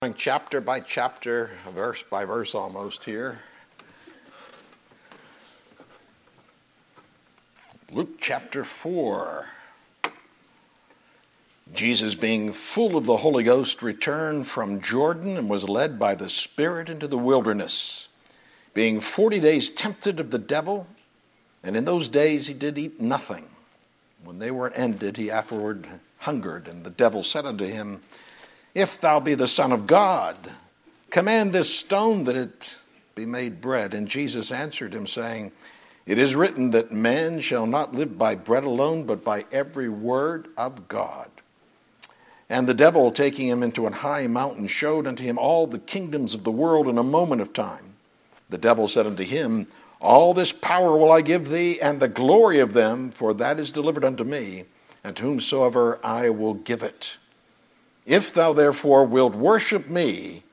Going chapter by chapter, verse by verse almost here. Luke chapter 4. Jesus, being full of the Holy Ghost, returned from Jordan and was led by the Spirit into the wilderness, being 40 days tempted of the devil, and in those days he did eat nothing. When they were ended, he afterward hungered, and the devil said unto him, If thou be the Son of God, command this stone that it be made bread. And Jesus answered him, saying, It is written that man shall not live by bread alone, but by every word of God. And the devil, taking him into an high mountain, showed unto him all the kingdoms of the world in a moment of time. The devil said unto him, All this power will I give thee, and the glory of them, for that is delivered unto me, and to whomsoever I will give it. If thou therefore wilt worship me,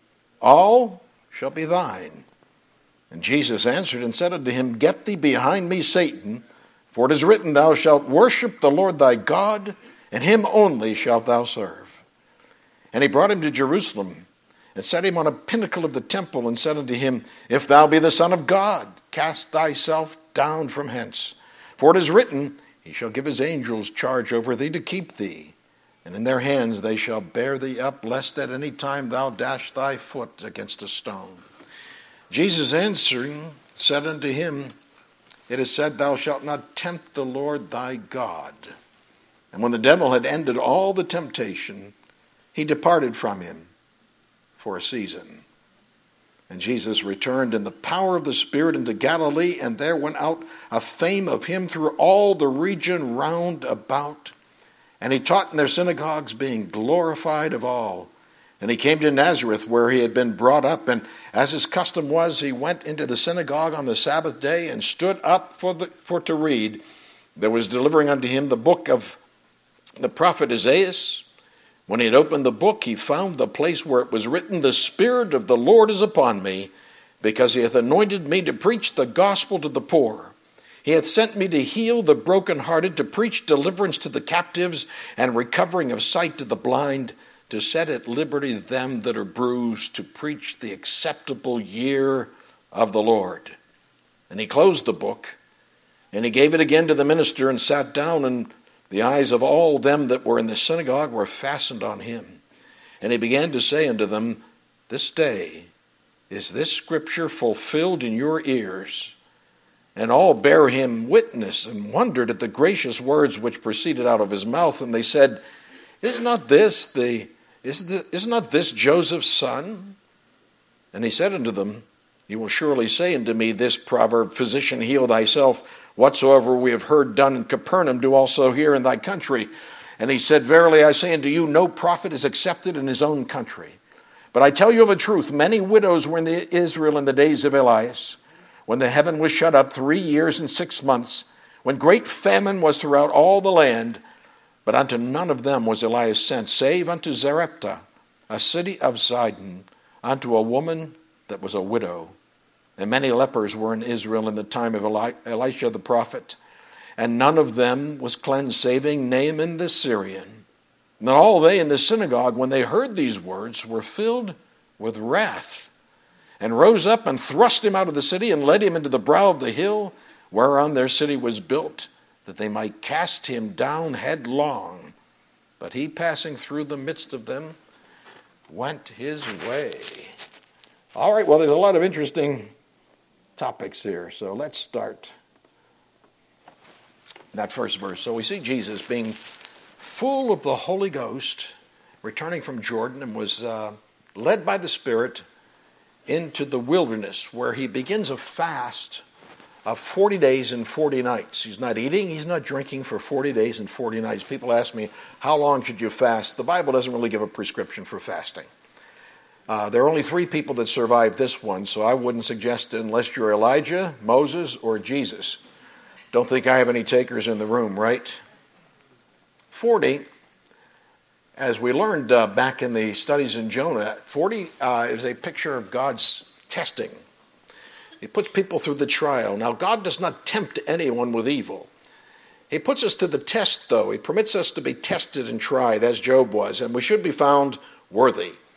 all shall be thine. And Jesus answered and said unto him, Get thee behind me, Satan, for it is written, Thou shalt worship the Lord thy God, and him only shalt thou serve. And he brought him to Jerusalem, and set him on a pinnacle of the temple, and said unto him, If thou be the Son of God, cast thyself down from hence. For it is written, He shall give his angels charge over thee to keep thee. And in their hands they shall bear thee up, lest at any time thou dash thy foot against a stone. Jesus answering said unto him, It is said, Thou shalt not tempt the Lord thy God. And when the devil had ended all the temptation, he departed from him for a season. And Jesus returned in the power of the Spirit into Galilee, and there went out a fame of him through all the region round about. And he taught in their synagogues, being glorified of all. And he came to Nazareth, where he had been brought up. And as his custom was, he went into the synagogue on the Sabbath day, and stood up for to read. There was delivering unto him the book of the prophet Isaiah. When he had opened the book, he found the place where it was written, The Spirit of the Lord is upon me, because he hath anointed me to preach the gospel to the poor. He hath sent me to heal the brokenhearted, to preach deliverance to the captives, and recovering of sight to the blind, to set at liberty them that are bruised, to preach the acceptable year of the Lord. And he closed the book, and he gave it again to the minister, and sat down, and the eyes of all them that were in the synagogue were fastened on him. And he began to say unto them, This day is this scripture fulfilled in your ears. And all bare him witness, and wondered at the gracious words which proceeded out of his mouth. And they said, Is not this Joseph's son? And he said unto them, You will surely say unto me this proverb, Physician, heal thyself. Whatsoever we have heard done in Capernaum, do also here in thy country. And he said, Verily I say unto you, no prophet is accepted in his own country. But I tell you of a truth, many widows were in Israel in the days of Elias, when the heaven was shut up 3 years and 6 months, when great famine was throughout all the land. But unto none of them was Elias sent, save unto Zarephath, a city of Sidon, unto a woman that was a widow. And many lepers were in Israel in the time of Elisha the prophet, and none of them was cleansed, saving Naaman the Syrian. And all they in the synagogue, when they heard these words, were filled with wrath, and rose up and thrust him out of the city, and led him into the brow of the hill whereon their city was built, that they might cast him down headlong. But he, passing through the midst of them, went his way. All right, well, there's a lot of interesting topics here, so let's start that first verse. So we see Jesus being full of the Holy Ghost, returning from Jordan, and was led by the Spirit into the wilderness, where he begins a fast of 40 days and 40 nights. He's not eating, he's not drinking for 40 days and 40 nights. People ask me, how long should you fast? The Bible doesn't really give a prescription for fasting. There are only 3 people that survived this one, so I wouldn't suggest it unless you're Elijah, Moses, or Jesus. Don't think I have any takers in the room, right? 40, as we learned back in the studies in Jonah, 40 is a picture of God's testing. He puts people through the trial. Now, God does not tempt anyone with evil. He puts us to the test, though. He permits us to be tested and tried, as Job was, and we should be found worthy.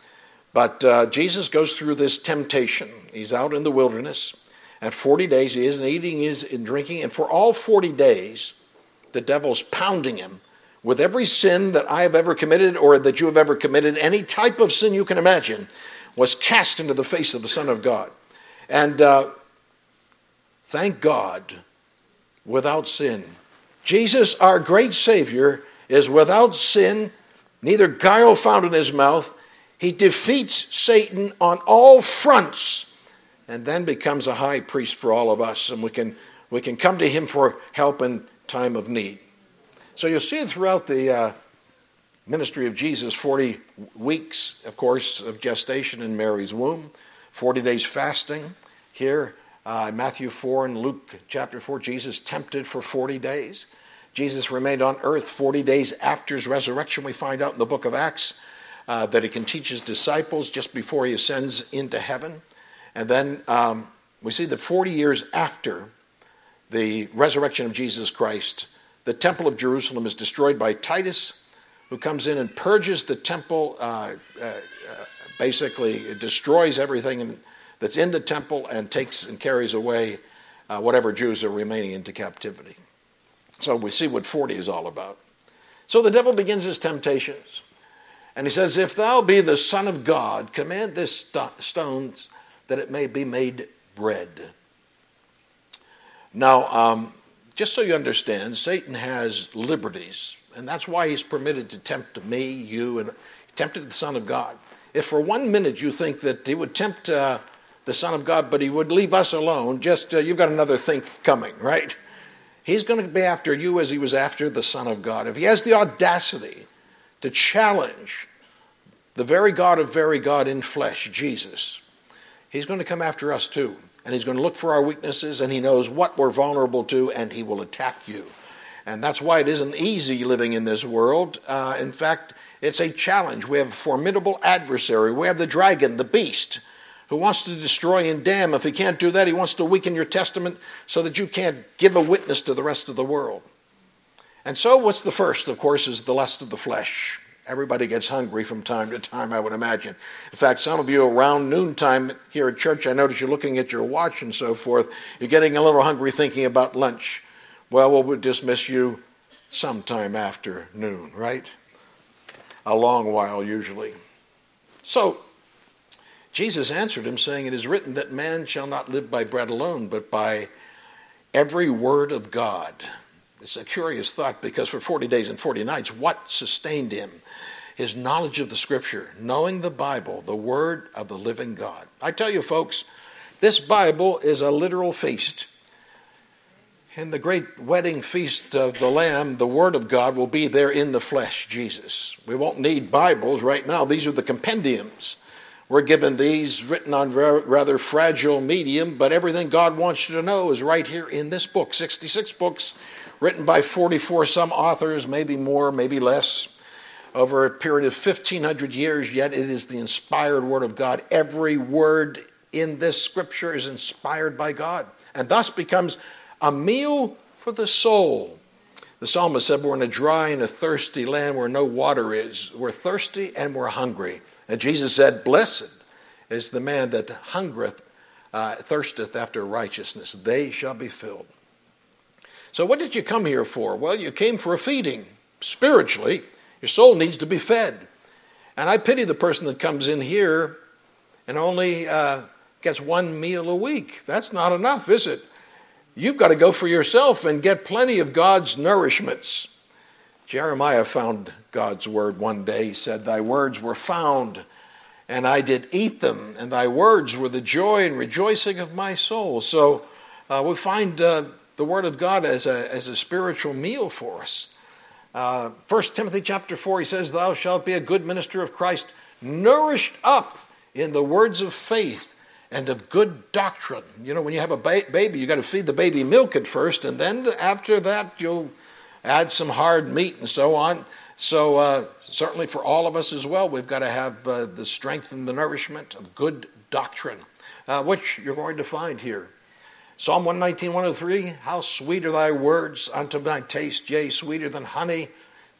But Jesus goes through this temptation. He's out in the wilderness. And 40 days he isn't eating, he isn't drinking. And for all 40 days, the devil's pounding him with every sin that I have ever committed or that you have ever committed. Any type of sin you can imagine was cast into the face of the Son of God. And thank God, without sin. Jesus, our great Savior, is without sin, neither guile found in his mouth. He defeats Satan on all fronts and then becomes a high priest for all of us. And we can come to him for help in time of need. So you'll see it throughout the ministry of Jesus, 40 weeks, of course, of gestation in Mary's womb, 40 days fasting. Here, Matthew 4 and Luke chapter 4, Jesus tempted for 40 days. Jesus remained on earth 40 days after his resurrection. We find out in the book of Acts that he can teach his disciples just before he ascends into heaven. And then we see that 40 years after the resurrection of Jesus Christ, the temple of Jerusalem is destroyed by Titus, who comes in and purges the temple, basically destroys everything that's in the temple and takes and carries away whatever Jews are remaining into captivity. So we see what 40 is all about. So the devil begins his temptations. And he says, if thou be the Son of God, command this stones that it may be made bread. Now, just so you understand, Satan has liberties. And that's why he's permitted to tempt me, you, and he tempted the Son of God. If for 1 minute you think that he would tempt the Son of God, but he would leave us alone, just you've got another think coming, right? He's going to be after you as he was after the Son of God. If he has the audacity to challenge the very God of very God in flesh, Jesus, he's going to come after us too. And he's going to look for our weaknesses, and he knows what we're vulnerable to, and he will attack you. And that's why it isn't easy living in this world. In fact, it's a challenge. We have a formidable adversary. We have the dragon, the beast, who wants to destroy and damn. If he can't do that, he wants to weaken your testament so that you can't give a witness to the rest of the world. And so what's the first, of course, is the lust of the flesh. Everybody gets hungry from time to time, I would imagine. In fact, some of you around noontime here at church, I notice you're looking at your watch and so forth. You're getting a little hungry thinking about lunch. Well, we'll dismiss you sometime after noon, right? A long while, usually. So, Jesus answered him, saying, it is written that man shall not live by bread alone, but by every word of God. It's a curious thought, because for 40 days and 40 nights, what sustained him? His knowledge of the Scripture, knowing the Bible, the Word of the living God. I tell you, folks, this Bible is a literal feast. In the great wedding feast of the Lamb, the Word of God will be there in the flesh, Jesus. We won't need Bibles right now. These are the compendiums. We're given these written on rather fragile medium, but everything God wants you to know is right here in this book. 66 books written by 44 some authors, maybe more, maybe less, over a period of 1,500 years, yet it is the inspired Word of God. Every word in this Scripture is inspired by God, and thus becomes a meal for the soul. The psalmist said, we're in a dry and a thirsty land where no water is. We're thirsty and we're hungry. And Jesus said, blessed is the man that hungereth, thirsteth after righteousness. They shall be filled. So what did you come here for? Well, you came for a feeding. Spiritually, your soul needs to be fed. And I pity the person that comes in here and only gets one meal a week. That's not enough, is it? You've got to go for yourself and get plenty of God's nourishments. Jeremiah found God's word one day. He said, thy words were found, and I did eat them, and thy words were the joy and rejoicing of my soul. So we find the word of God as a spiritual meal for us. 1 Timothy chapter 4, he says, thou shalt be a good minister of Christ, nourished up in the words of faith and of good doctrine. You know, when you have a baby, you got to feed the baby milk at first, and then after that you'll add some hard meat and so on. So certainly for all of us as well, we've got to have the strength and the nourishment of good doctrine, which you're going to find here. Psalm 119, 103, how sweet are thy words unto my taste, yea, sweeter than honey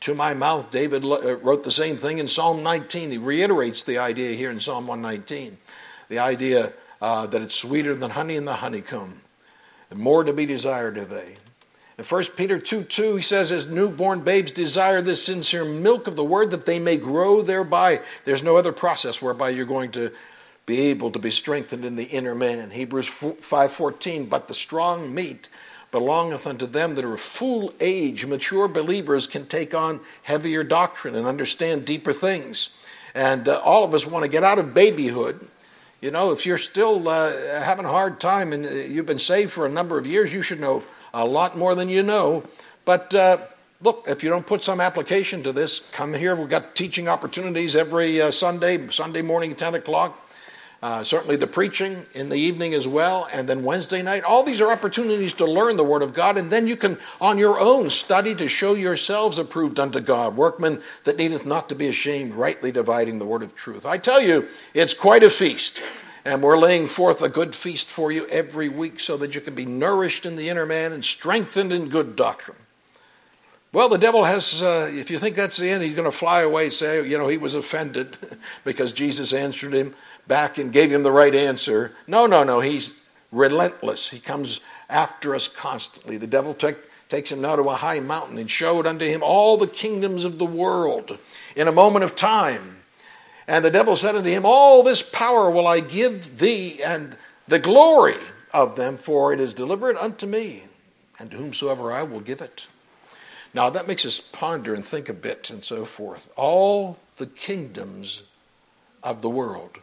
To my mouth, David wrote the same thing in Psalm 19. He reiterates the idea here in Psalm 119. The idea that it's sweeter than honey in the honeycomb, and more to be desired are they. In 1 Peter 2:2, he says, as newborn babes desire this sincere milk of the word that they may grow thereby. There's no other process whereby you're going to be able to be strengthened in the inner man. Hebrews 5:14, but the strong meat belongeth unto them that are of full age. Mature believers can take on heavier doctrine and understand deeper things. And all of us want to get out of babyhood. You know, if you're still having a hard time and you've been saved for a number of years, you should know a lot more than you know. But look, if you don't put some application to this, come here. We've got teaching opportunities every Sunday morning at 10 o'clock. Certainly the preaching in the evening as well, and then Wednesday night. All these are opportunities to learn the Word of God, and then you can, on your own, study to show yourselves approved unto God, workmen that needeth not to be ashamed, rightly dividing the word of truth. I tell you, it's quite a feast, and we're laying forth a good feast for you every week so that you can be nourished in the inner man and strengthened in good doctrine. Well, the devil has, if you think that's the end, he's going to fly away and say, you know, he was offended because Jesus answered him back and gave him the right answer. No, he's relentless. He comes after us constantly. The devil takes him now to a high mountain and showed unto him all the kingdoms of the world in a moment of time. And the devil said unto him, all this power will I give thee, and the glory of them, for it is delivered unto me, and to whomsoever I will give it. Now that makes us ponder and think a bit and so forth. All the kingdoms of the world.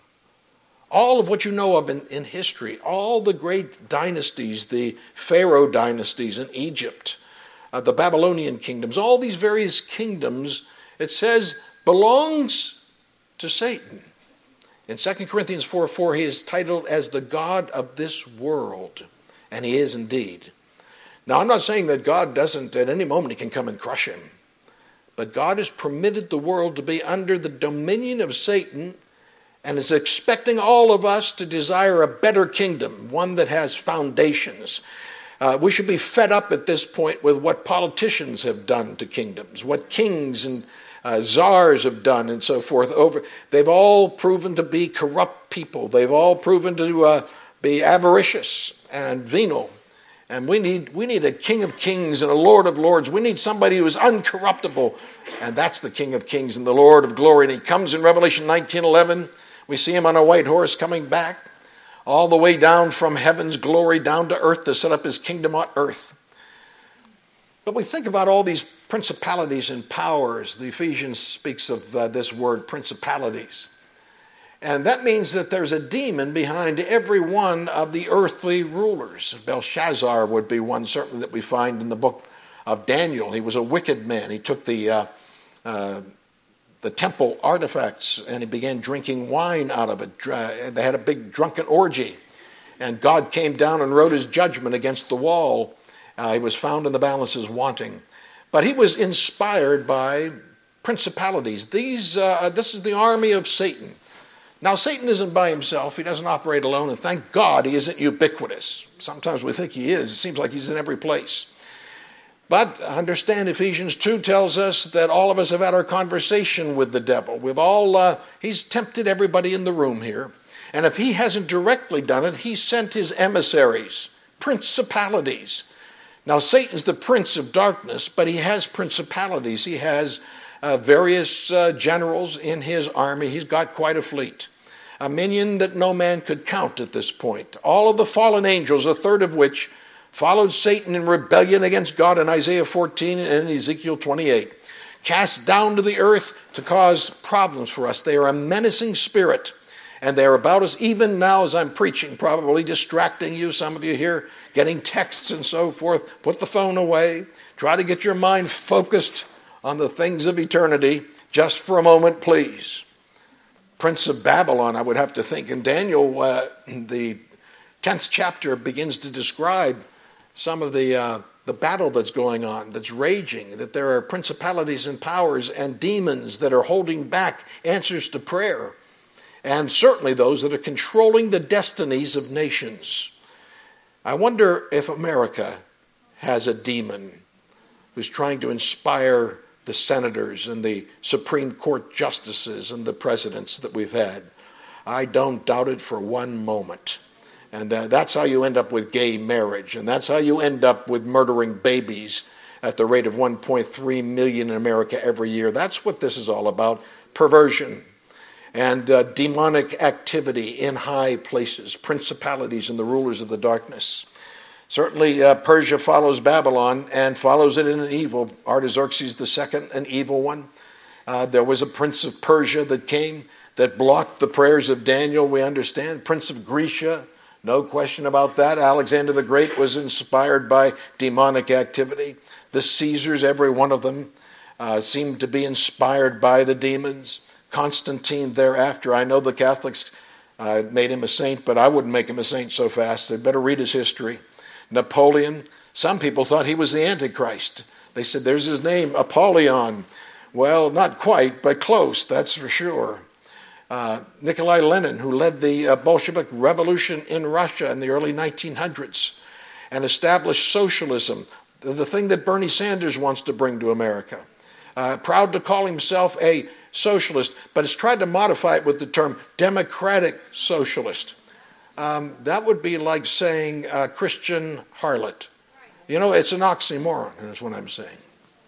All of what you know of in history. All the great dynasties, the Pharaoh dynasties in Egypt, the Babylonian kingdoms, all these various kingdoms, it says, belongs to Satan. In 2 Corinthians 4:4, he is titled as the God of this world. And he is indeed. Now, I'm not saying that God doesn't, at any moment, he can come and crush him. But God has permitted the world to be under the dominion of Satan and is expecting all of us to desire a better kingdom, one that has foundations. We should be fed up at this point with what politicians have done to kingdoms, what kings and czars have done and so forth. They've all proven to be corrupt people. They've all proven to be avaricious and venal. And we need a King of Kings and a Lord of Lords. We need somebody who is uncorruptible. And that's the King of Kings and the Lord of Glory. And he comes in Revelation 19:11. We see him on a white horse coming back all the way down from heaven's glory down to earth to set up his kingdom on earth. But we think about all these principalities and powers. The Ephesians speaks of this word, principalities. And that means that there's a demon behind every one of the earthly rulers. Belshazzar would be one certainly that we find in the book of Daniel. He was a wicked man. He took the temple artifacts and he began drinking wine out of it. They had a big drunken orgy. And God came down and wrote his judgment against the wall. He was found in the balances wanting. But he was inspired by principalities. This is the army of Satan. Now, Satan isn't by himself. He doesn't operate alone, and thank God he isn't ubiquitous. Sometimes we think he is. It seems like he's in every place. But understand, Ephesians 2 tells us that all of us have had our conversation with the devil. He's tempted everybody in the room here. And if he hasn't directly done it, he sent his emissaries, principalities. Now, Satan's the prince of darkness, but he has principalities. He has various generals in his army. He's got quite a fleet. A minion that no man could count at this point. All of the fallen angels, a third of which followed Satan in rebellion against God in Isaiah 14 and in Ezekiel 28. Cast down to the earth to cause problems for us. They are a menacing spirit. And they are about us even now as I'm preaching, probably distracting you. Some of you here getting texts and so forth. Put the phone away. Try to get your mind focused on the things of eternity just for a moment, please. Prince of Babylon, I would have to think. In Daniel, the 10th chapter begins to describe some of the battle that's going on, that's raging, that there are principalities and powers and demons that are holding back answers to prayer. And certainly those that are controlling the destinies of nations. I wonder if America has a demon who's trying to inspire the senators and the Supreme Court justices and the presidents that we've had. I don't doubt it for one moment. And that's how you end up with gay marriage, and that's how you end up with murdering babies at the rate of 1.3 million in America every year. That's what this is all about, perversion and demonic activity in high places, principalities and the rulers of the darkness. Certainly Persia follows Babylon and follows it in an evil. Artaxerxes II, an evil one. There was a prince of Persia that came that blocked the prayers of Daniel, we understand. Prince of Grecia, no question about that. Alexander the Great was inspired by demonic activity. The Caesars, every one of them, seemed to be inspired by the demons. Constantine thereafter. I know the Catholics made him a saint, but I wouldn't make him a saint so fast. They'd better read his history. Napoleon, some people thought he was the Antichrist. They said, there's his name, Apollyon. Well, not quite, but close, that's for sure. Nikolai Lenin, who led the Bolshevik Revolution in Russia in the early 1900s and established socialism, the thing that Bernie Sanders wants to bring to America. Proud to call himself a socialist, but has tried to modify it with the term democratic socialist. That would be like saying Christian harlot. You know, it's an oxymoron, is what I'm saying.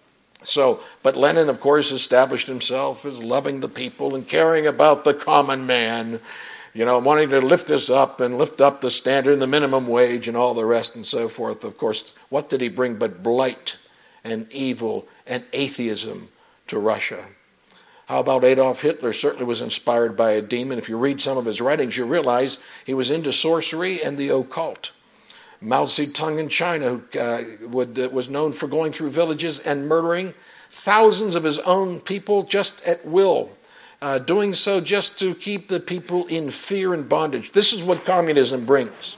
So, but Lenin, of course, established himself as loving the people and caring about the common man, you know, wanting to lift this up and lift up the standard and the minimum wage and all the rest and so forth. Of course, what did he bring but blight and evil and atheism to Russia? How about Adolf Hitler? Certainly was inspired by a demon. If you read some of his writings, you realize he was into sorcery and the occult. Mao Zedong in China was known for going through villages and murdering thousands of his own people just at will, doing so just to keep the people in fear and bondage. This is what communism brings.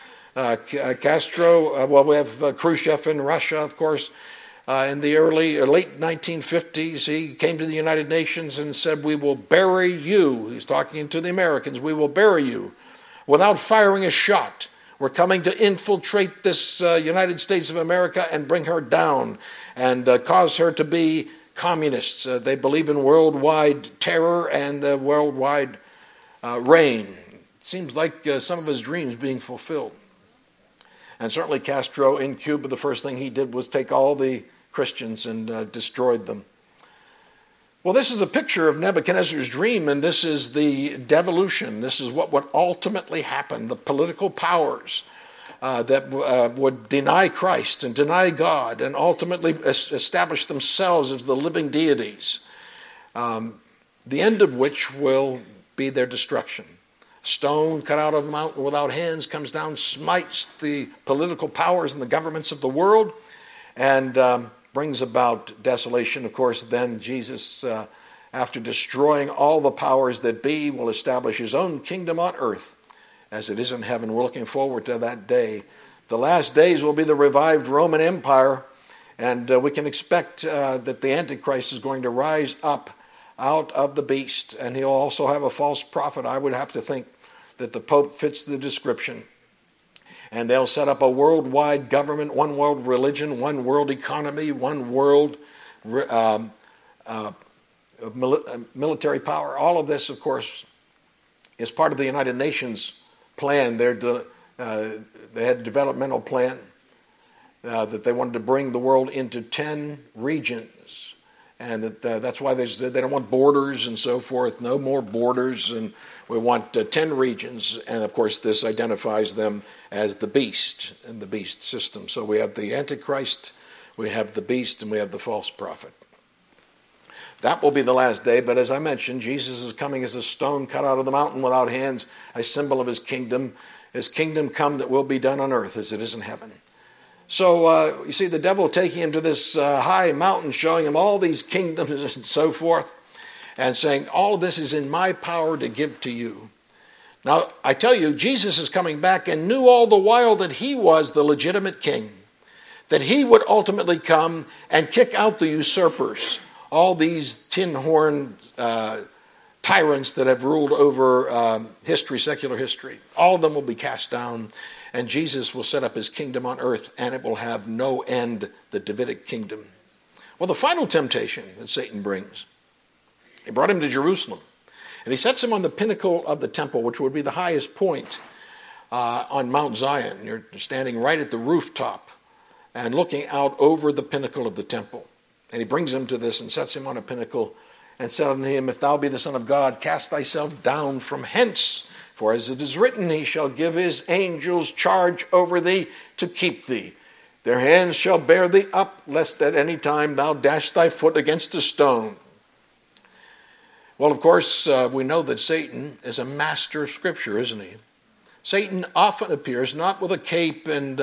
Castro, we have Khrushchev in Russia, of course. In the late 1950s, he came to the United Nations and said, we will bury you. He's talking to the Americans. We will bury you without firing a shot. We're coming to infiltrate this United States of America and bring her down and cause her to be communists. They believe in worldwide terror and worldwide reign. It seems like some of his dreams being fulfilled. And certainly Castro in Cuba, the first thing he did was take all the Christians and destroyed them. Well, this is a picture of Nebuchadnezzar's dream, and this is the devolution. This is what would ultimately happen. The political powers that would deny Christ and deny God and ultimately establish themselves as the living deities, the end of which will be their destruction. Stone cut out of a mountain without hands comes down, smites the political powers and the governments of the world, and brings about desolation. Of course, then Jesus, after destroying all the powers that be, will establish his own kingdom on earth as it is in heaven. We're looking forward to that day. The last days will be the revived Roman Empire, and we can expect that the Antichrist is going to rise up out of the beast, and he'll also have a false prophet. I would have to think that the Pope fits the description. And they'll set up a worldwide government, one world religion, one world economy, one world military power. All of this, of course, is part of the United Nations plan. They had a developmental plan that they wanted to bring the world into 10 regions. And that's why they don't want borders and so forth, no more borders, and we want 10 regions. And of course, this identifies them as the beast and the beast system. So we have the Antichrist, we have the beast, and we have the false prophet. That will be the last day, but as I mentioned, Jesus is coming as a stone cut out of the mountain without hands, a symbol of his kingdom. His kingdom come that will be done on earth as it is in heaven. So you see the devil taking him to this high mountain, showing him all these kingdoms and so forth, and saying, all of this is in my power to give to you. Now, I tell you, Jesus is coming back and knew all the while that he was the legitimate king, that he would ultimately come and kick out the usurpers, all these tin-horn tyrants that have ruled over history, secular history. All of them will be cast down, and Jesus will set up his kingdom on earth, and it will have no end, the Davidic kingdom. Well, the final temptation that Satan brings, he brought him to Jerusalem. And he sets him on the pinnacle of the temple, which would be the highest point on Mount Zion. You're standing right at the rooftop and looking out over the pinnacle of the temple. And he brings him to this and sets him on a pinnacle and said unto him, If thou be the Son of God, cast thyself down from hence. For as it is written, he shall give his angels charge over thee to keep thee. Their hands shall bear thee up, lest at any time thou dash thy foot against a stone. Well, of course, we know that Satan is a master of Scripture, isn't he? Satan often appears not with a cape and,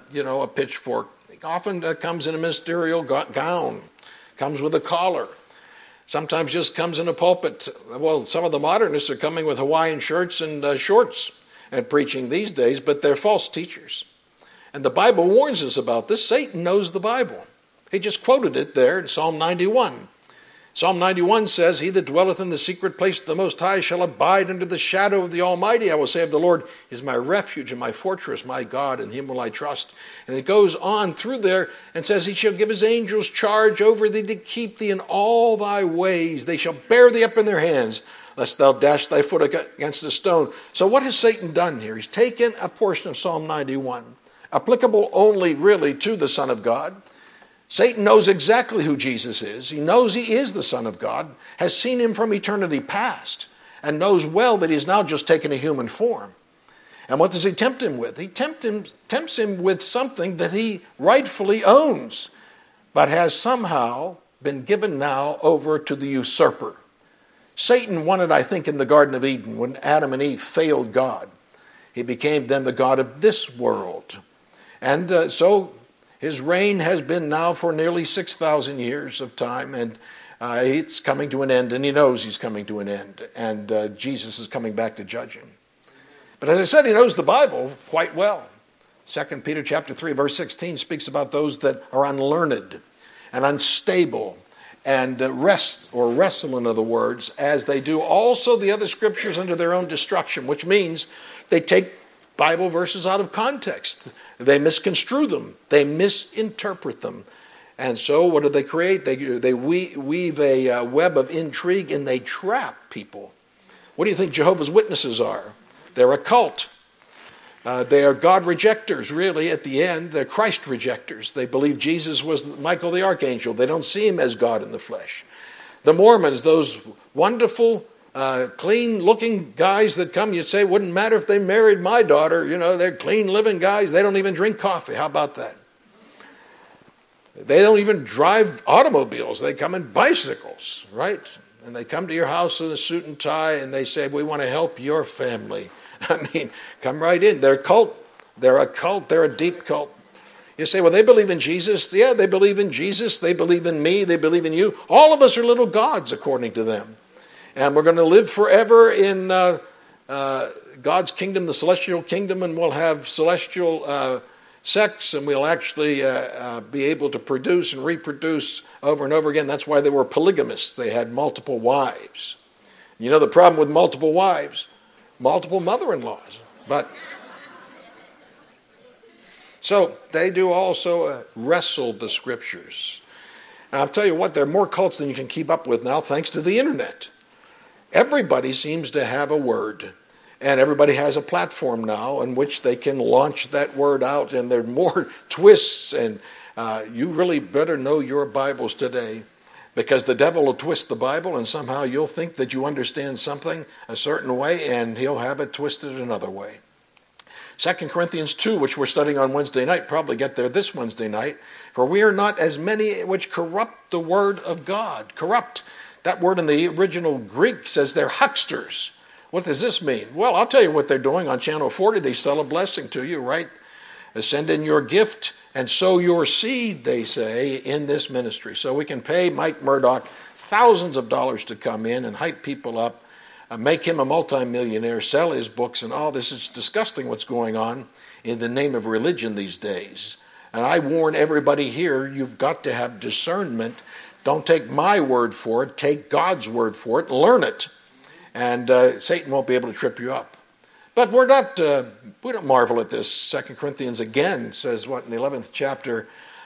a pitchfork. He often comes in a ministerial gown, comes with a collar, sometimes just comes in a pulpit. Well, some of the modernists are coming with Hawaiian shirts and shorts and preaching these days, but they're false teachers. And the Bible warns us about this. Satan knows the Bible. He just quoted it there in Psalm 91. Psalm 91 says, He that dwelleth in the secret place of the Most High shall abide under the shadow of the Almighty. I will say of the Lord, He is my refuge and my fortress, my God, in Him will I trust. And it goes on through there and says, He shall give His angels charge over thee to keep thee in all thy ways. They shall bear thee up in their hands, lest thou dash thy foot against a stone. So what has Satan done here? He's taken a portion of Psalm 91, applicable only really to the Son of God. Satan knows exactly who Jesus is. He knows he is the Son of God, has seen him from eternity past, and knows well that he's now just taken a human form. And what does he tempt him with? He tempts him with something that he rightfully owns, but has somehow been given now over to the usurper. Satan won it, I think, in the Garden of Eden when Adam and Eve failed God. He became then the god of this world. And so his reign has been now for nearly 6,000 years of time, and it's coming to an end, and he knows he's coming to an end, and Jesus is coming back to judge him. But as I said, he knows the Bible quite well. 2 Peter chapter 3, verse 16 speaks about those that are unlearned and unstable and wrestle, in other words, as they do also the other scriptures unto their own destruction, which means they take Bible verses out of context. They misconstrue them. They misinterpret them. And so what do they create? They weave a web of intrigue, and they trap people. What do you think Jehovah's Witnesses are? They're a cult. They are God rejectors, really, at the end. They're Christ rejectors. They believe Jesus was Michael the Archangel. They don't see him as God in the flesh. The Mormons, those wonderful, clean-looking guys that come, you'd say, wouldn't matter if they married my daughter. They're clean-living guys. They don't even drink coffee. How about that? They don't even drive automobiles. They come in bicycles, right? And they come to your house in a suit and tie, and they say, we want to help your family. I mean, come right in. They're a cult. They're a cult. They're a deep cult. You say, well, they believe in Jesus. Yeah, they believe in Jesus. They believe in me. They believe in you. All of us are little gods, according to them. And we're going to live forever in God's kingdom, the celestial kingdom, and we'll have celestial sex, and we'll actually be able to produce and reproduce over and over again. That's why they were polygamists. They had multiple wives. You know the problem with multiple wives? Multiple mother-in-laws. But so they do also wrestle the scriptures. And I'll tell you what, there are more cults than you can keep up with now, thanks to the internet. Everybody seems to have a word, and everybody has a platform now in which they can launch that word out, and there are more twists, and you really better know your Bibles today, because the devil will twist the Bible, and somehow you'll think that you understand something a certain way, and he'll have it twisted another way. 2 Corinthians 2, which we're studying on Wednesday night, probably get there this Wednesday night. For we are not as many which corrupt the word of God. Corrupt. That word in the original Greek says they're hucksters. What does this mean? Well, I'll tell you what they're doing on Channel 40. They sell a blessing to you, right? Send in your gift and sow your seed, they say, in this ministry. So we can pay Mike Murdoch thousands of dollars to come in and hype people up, make him a multimillionaire, sell his books and all this. It's disgusting what's going on in the name of religion these days. And I warn everybody here, you've got to have discernment. Don't take my word for it. Take God's word for it. Learn it. And Satan won't be able to trip you up. But we don't marvel at this. 2 Corinthians again says, what, in the 11th chapter,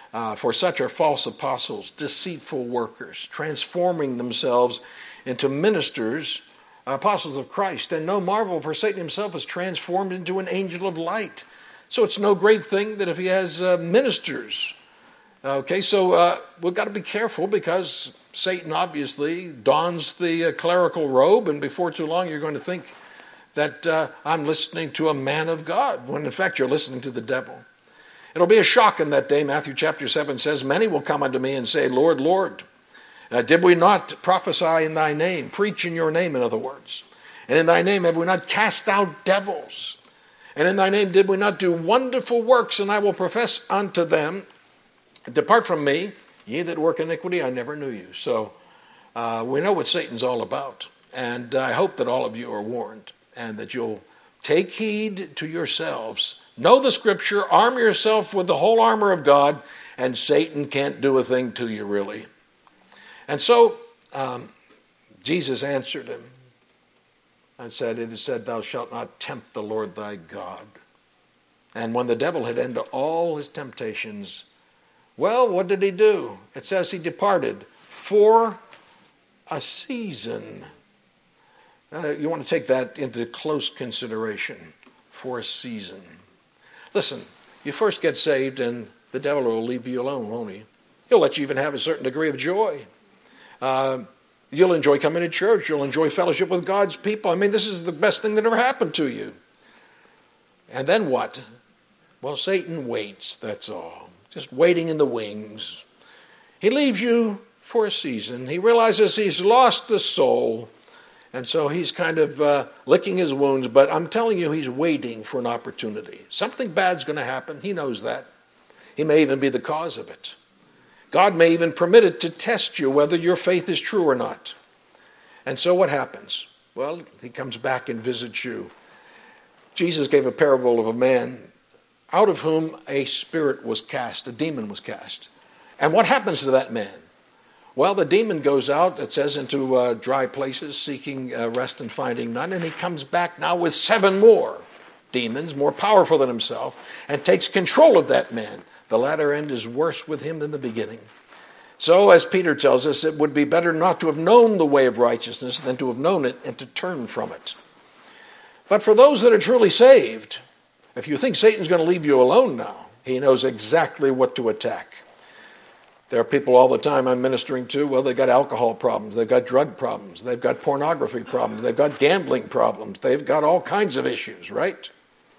For such are false apostles, deceitful workers, transforming themselves into ministers, apostles of Christ. And no marvel, for Satan himself is transformed into an angel of light. So it's no great thing that if he has ministers. Okay, so we've got to be careful, because Satan obviously dons the clerical robe, and before too long you're going to think that I'm listening to a man of God, when in fact you're listening to the devil. It'll be a shock in that day. Matthew chapter 7 says, many will come unto me and say, Lord, Lord, did we not prophesy in thy name, preach in your name, in other words? And in thy name have we not cast out devils? And in thy name did we not do wonderful works? And I will profess unto them, depart from me, ye that work iniquity, I never knew you. So we know what Satan's all about. And I hope that all of you are warned, and that you'll take heed to yourselves. Know the scripture, arm yourself with the whole armor of God, and Satan can't do a thing to you, really. And so Jesus answered him and said, it is said, thou shalt not tempt the Lord thy God. And when the devil had ended all his temptations, well, what did he do? It says he departed for a season. You want to take that into close consideration, for a season. Listen, you first get saved and the devil will leave you alone, won't he? He'll let you even have a certain degree of joy. You'll enjoy coming to church. You'll enjoy fellowship with God's people. I mean, this is the best thing that ever happened to you. And then what? Well, Satan waits, that's all. Just waiting in the wings. He leaves you for a season. He realizes he's lost the soul. And so he's kind of licking his wounds, but I'm telling you, he's waiting for an opportunity. Something bad's going to happen. He knows that. He may even be the cause of it. God may even permit it to test you whether your faith is true or not. And so what happens? Well, he comes back and visits you. Jesus gave a parable of a man out of whom a spirit was cast, a demon was cast. And what happens to that man? Well, the demon goes out, it says, into dry places, seeking rest and finding none, and he comes back now with 7 more demons, more powerful than himself, and takes control of that man. The latter end is worse with him than the beginning. So, as Peter tells us, it would be better not to have known the way of righteousness than to have known it and to turn from it. But for those that are truly saved, if you think Satan's going to leave you alone now, he knows exactly what to attack. There are people all the time I'm ministering to, well, they've got alcohol problems, they've got drug problems, they've got pornography problems, they've got gambling problems, they've got all kinds of issues, right?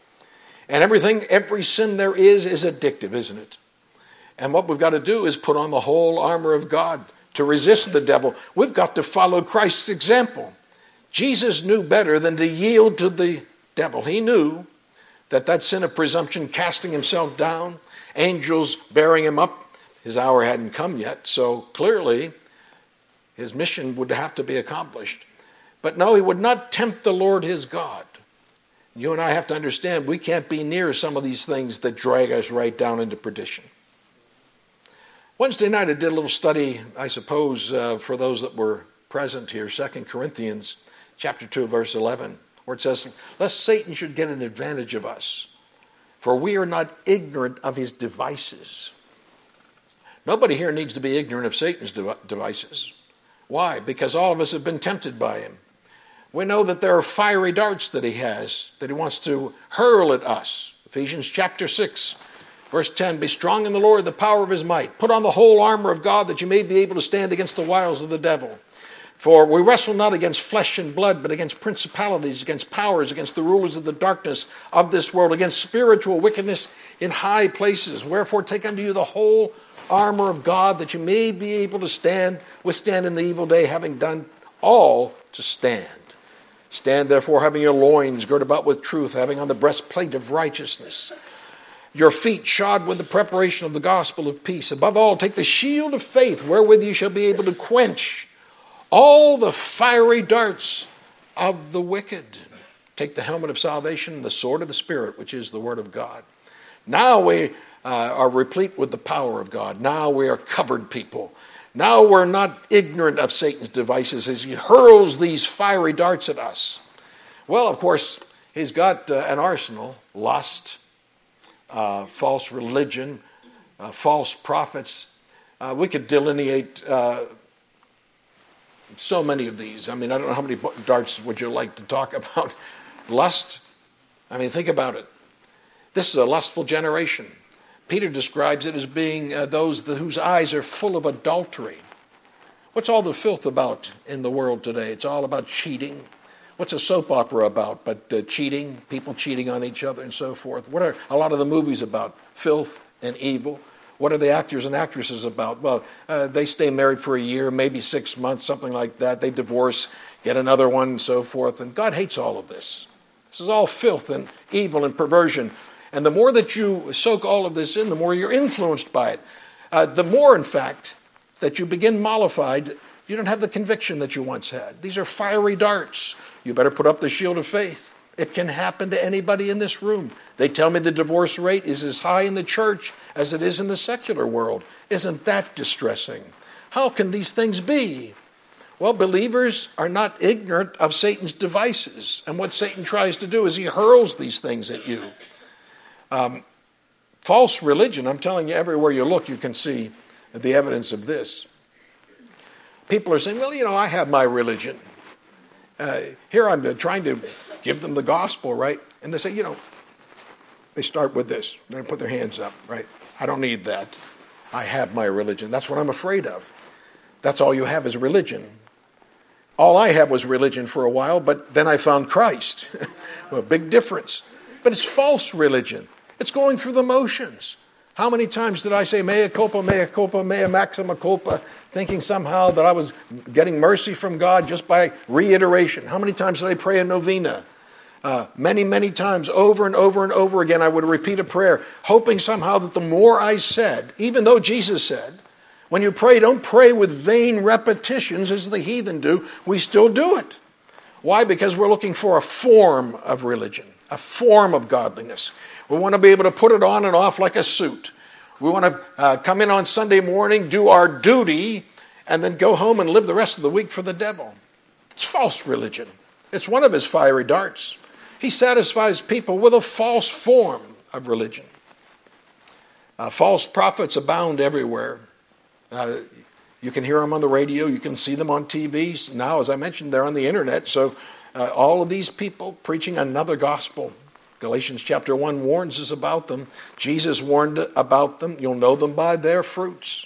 And every sin there is addictive, isn't it? And what we've got to do is put on the whole armor of God to resist the devil. We've got to follow Christ's example. Jesus knew better than to yield to the devil. He knew that sin of presumption, casting himself down, angels bearing him up, his hour hadn't come yet, so clearly his mission would have to be accomplished. But no, he would not tempt the Lord his God. You and I have to understand we can't be near some of these things that drag us right down into perdition. Wednesday night I did a little study, I suppose, for those that were present here, 2 Corinthians chapter 2, verse 11, where it says, lest Satan should get an advantage of us, for we are not ignorant of his devices. Nobody here needs to be ignorant of Satan's devices. Why? Because all of us have been tempted by him. We know that there are fiery darts that he has, that he wants to hurl at us. Ephesians chapter 6, verse 10, be strong in the Lord, the power of his might. Put on the whole armor of God that you may be able to stand against the wiles of the devil. For we wrestle not against flesh and blood, but against principalities, against powers, against the rulers of the darkness of this world, against spiritual wickedness in high places. Wherefore take unto you the whole armor of God, that you may be able to withstand in the evil day, having done all to stand. Stand therefore, having your loins girt about with truth, having on the breastplate of righteousness, your feet shod with the preparation of the gospel of peace. Above all, take the shield of faith, wherewith you shall be able to quench all the fiery darts of the wicked. Take the helmet of salvation, the sword of the Spirit, which is the word of God. Now we are replete with the power of God. Now we are covered people. Now we're not ignorant of Satan's devices as he hurls these fiery darts at us. Well, of course, he's got an arsenal: lust, false religion, false prophets. We could delineate so many of these. I mean, I don't know how many darts would you like to talk about. Lust. I mean, think about it. This is a lustful generation. Peter describes it as being those whose eyes are full of adultery. What's all the filth about in the world today? It's all about cheating. What's a soap opera about but cheating, people cheating on each other and so forth? What are a lot of the movies about? Filth and evil. What are the actors and actresses about? Well, they stay married for a year, maybe 6 months, something like that. They divorce, get another one and so forth. And God hates all of this. This is all filth and evil and perversion. And the more that you soak all of this in, the more you're influenced by it. The more, in fact, that you begin mollified, you don't have the conviction that you once had. These are fiery darts. You better put up the shield of faith. It can happen to anybody in this room. They tell me the divorce rate is as high in the church as it is in the secular world. Isn't that distressing? How can these things be? Well, believers are not ignorant of Satan's devices. And what Satan tries to do is he hurls these things at you. False religion, I'm telling you, everywhere you look, you can see the evidence of this. People are saying, well, I have my religion. Here I'm trying to give them the gospel, right? And they say, they start with this. They put their hands up, right? I don't need that. I have my religion. That's what I'm afraid of. That's all you have is religion. All I had was religion for a while, but then I found Christ. Well, big difference. But it's false religion. It's going through the motions. How many times did I say, mea culpa, mea maxima culpa, thinking somehow that I was getting mercy from God just by reiteration? How many times did I pray a novena? Many, many times, over and over and over again, I would repeat a prayer, hoping somehow that the more I said, even though Jesus said, when you pray, don't pray with vain repetitions as the heathen do, we still do it. Why? Because we're looking for a form of religion, a form of godliness. We want to be able to put it on and off like a suit. We want to come in on Sunday morning, do our duty, and then go home and live the rest of the week for the devil. It's false religion. It's one of his fiery darts. He satisfies people with a false form of religion. False prophets abound everywhere. You can hear them on the radio. You can see them on TV. Now, as I mentioned, they're on the internet. So all of these people preaching another gospel. Galatians chapter 1 warns us about them. Jesus warned about them. You'll know them by their fruits.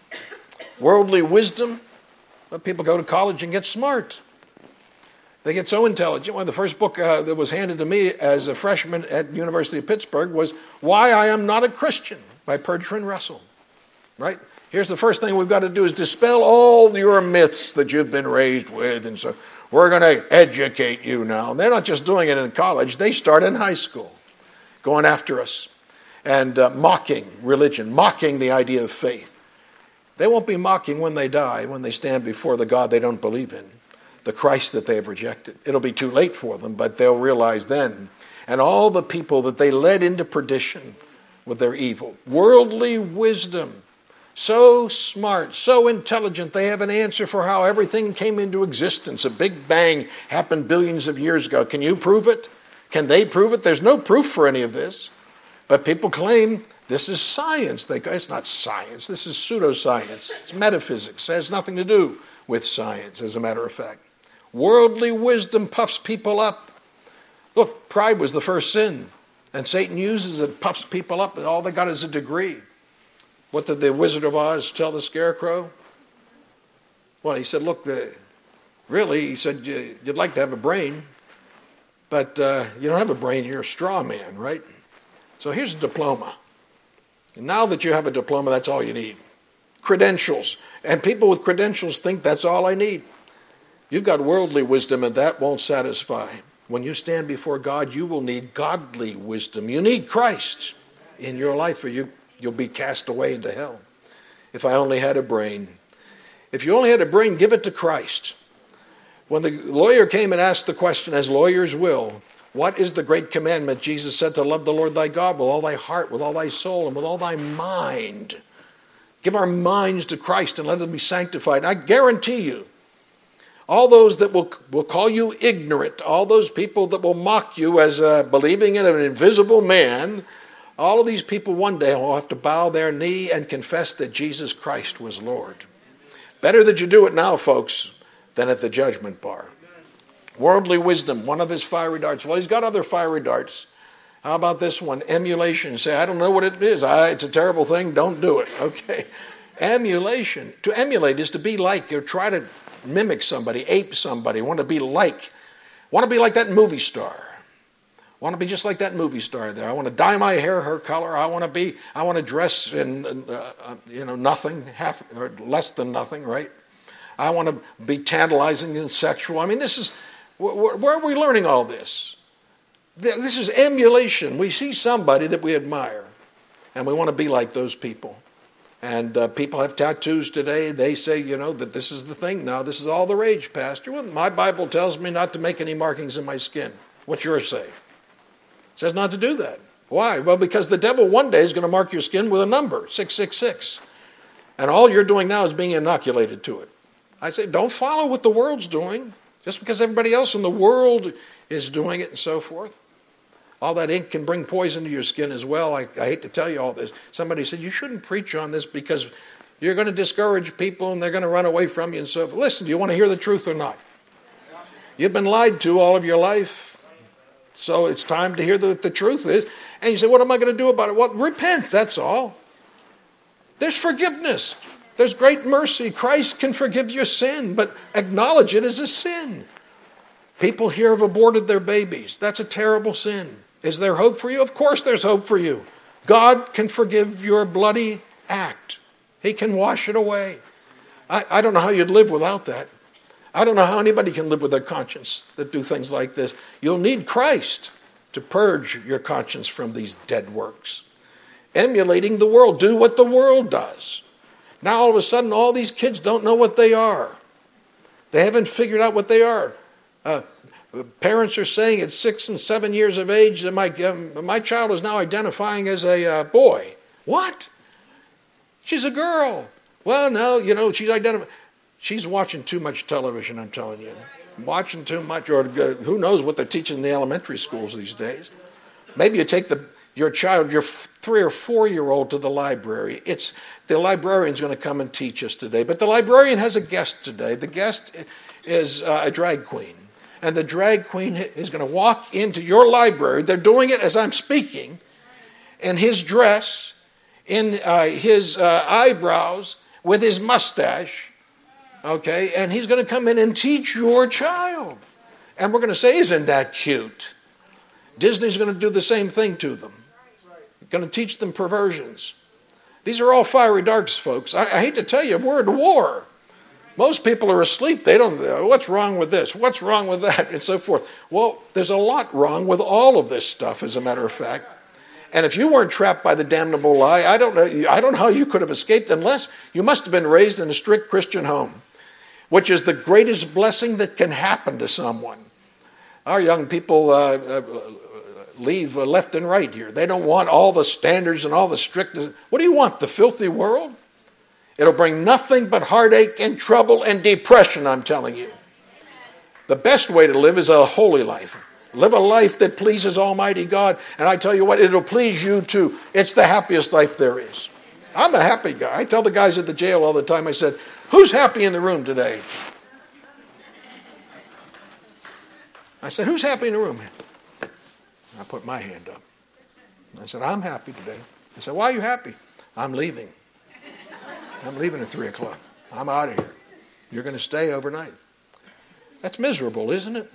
Worldly wisdom. Well, people go to college and get smart. They get so intelligent. Well, the first book that was handed to me as a freshman at the University of Pittsburgh was Why I Am Not a Christian by Bertrand Russell. Right? Here's the first thing we've got to do is dispel all your myths that you've been raised with. And so we're going to educate you now. And they're not just doing it in college. They start in high school, going after us and mocking religion, mocking the idea of faith. They won't be mocking when they die, when they stand before the God they don't believe in, the Christ that they have rejected. It'll be too late for them, but they'll realize then. And all the people that they led into perdition with their evil. Worldly wisdom. So smart, so intelligent, they have an answer for how everything came into existence. A big bang happened billions of years ago. Can you prove it? Can they prove it? There's no proof for any of this. But people claim this is science. It's not science. This is pseudoscience. It's metaphysics. It has nothing to do with science, as a matter of fact. Worldly wisdom puffs people up. Look, pride was the first sin. And Satan uses it, puffs people up, and all they got is a degree. What did the Wizard of Oz tell the Scarecrow? Well, he said, look, he said, you'd like to have a brain, but you don't have a brain, you're a straw man, right? So here's a diploma. And now that you have a diploma, that's all you need. Credentials. And people with credentials think that's all I need. You've got worldly wisdom, and that won't satisfy. When you stand before God, you will need godly wisdom. You need Christ in your life, or you'll be cast away into hell. If I only had a brain. If you only had a brain, give it to Christ. When the lawyer came and asked the question, as lawyers will, what is the great commandment? Jesus said to love the Lord thy God with all thy heart, with all thy soul, and with all thy mind. Give our minds to Christ and let them be sanctified. And I guarantee you, all those that will call you ignorant, all those people that will mock you as believing in an invisible man, All of these people one day will have to bow their knee and confess that Jesus Christ was Lord. Better that you do it now, folks, than at the judgment bar. Worldly wisdom, one of his fiery darts. Well, he's got other fiery darts. How about this one? Emulation. Say, I don't know what it is. It's a terrible thing. Don't do it. Okay. Emulation. To emulate is to be like, or try to mimic somebody, ape somebody, want to be like that movie star. Want to be just like that movie star there. I want to dye my hair her color. I want to dress in nothing, half or less than nothing, right? I want to be tantalizing and sexual. I mean, this is where are we learning all this? This is emulation. We see somebody that we admire, and we want to be like those people. And people have tattoos today. They say, that this is the thing now. This is all the rage, Pastor. Well, my Bible tells me not to make any markings in my skin. What's yours say? It says not to do that. Why? Well, because the devil one day is going to mark your skin with a number, 666. And all you're doing now is being inoculated to it. I say, don't follow what the world's doing. Just because everybody else in the world is doing it and so forth. All that ink can bring poison to your skin as well. I hate to tell you all this. Somebody said, you shouldn't preach on this because you're going to discourage people and they're going to run away from you and so forth. Listen, do you want to hear the truth or not? You've been lied to all of your life. So it's time to hear the truth is. And you say, what am I going to do about it? Well, repent, that's all. There's forgiveness. There's great mercy. Christ can forgive your sin, but acknowledge it as a sin. People here have aborted their babies. That's a terrible sin. Is there hope for you? Of course there's hope for you. God can forgive your bloody act. He can wash it away. I don't know how you'd live without that. I don't know how anybody can live with their conscience that do things like this. You'll need Christ to purge your conscience from these dead works. Emulating the world. Do what the world does. Now all of a sudden all these kids don't know what they are. They haven't figured out what they are. Parents are saying at 6 and 7 years of age that my child is now identifying as a boy. What? She's a girl. Well, no, she's watching too much television, I'm telling you. Watching too much, or who knows what they're teaching in the elementary schools these days. Maybe you take your child, your 3 or 4 year old to the library. The librarian's going to come and teach us today. But the librarian has a guest today. The guest is a drag queen. And the drag queen is going to walk into your library. They're doing it as I'm speaking. In his dress, in his eyebrows, with his mustache. Okay? And he's going to come in and teach your child. And we're going to say, isn't that cute? Disney's going to do the same thing to them. Going to teach them perversions. These are all fiery darts, folks. I hate to tell you, we're at war. Most people are asleep. They don't, what's wrong with this? What's wrong with that? And so forth. Well, there's a lot wrong with all of this stuff, as a matter of fact. And if you weren't trapped by the damnable lie, I don't know how you could have escaped unless you must have been raised in a strict Christian home, which is the greatest blessing that can happen to someone. Our young people leave left and right here. They don't want all the standards and all the strictness. What do you want, the filthy world? It'll bring nothing but heartache and trouble and depression, I'm telling you. The best way to live is a holy life. Live a life that pleases Almighty God. And I tell you what, it'll please you too. It's the happiest life there is. I'm a happy guy. I tell the guys at the jail all the time, I said, who's happy in the room today? I said, who's happy in the room? I put my hand up. I said, I'm happy today. I said, why are you happy? I'm leaving. I'm leaving at 3 o'clock. I'm out of here. You're going to stay overnight. That's miserable, isn't it?